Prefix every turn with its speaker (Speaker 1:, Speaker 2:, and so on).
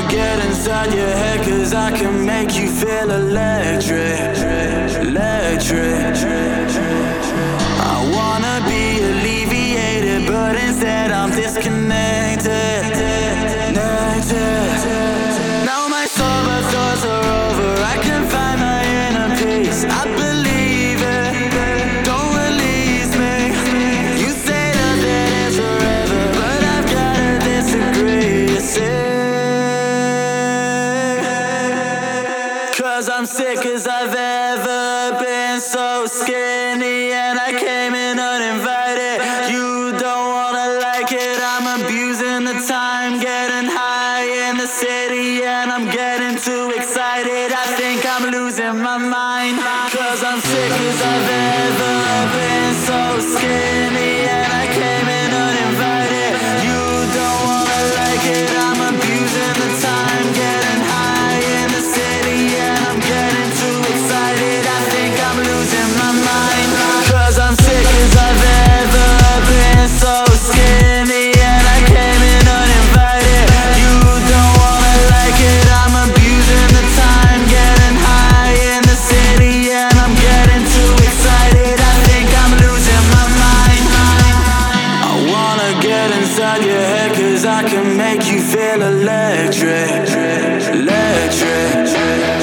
Speaker 1: get inside your head, cause I can make you feel electric, electric. I wanna be alleviated, but instead I'm disconnected, Now my sober thoughts are over, I can find my inner peace. I believe it, don't release me. You say that it is forever, but I've gotta disagree, you see. Cause I'm sick as I've ever been, so skinny, and I came in uninvited. You don't wanna like it, I'm abusing the time, getting high in the city, and I'm getting too excited. I think I'm losing my mind, cause I'm sick as I've ever been, so skinny, and I came in uninvited. You don't wanna like it, I'm abusing the time, getting high in the city, and I'm getting too excited. I think I'm losing my mind, cause I'm sick as I've ever been, so skinny, and I came in uninvited. You don't wanna like it, I'm abusing the time, getting high in the city, and I'm getting too excited. I think I'm losing my mind. I wanna get inside your head, cause I can make you feel electric, electric.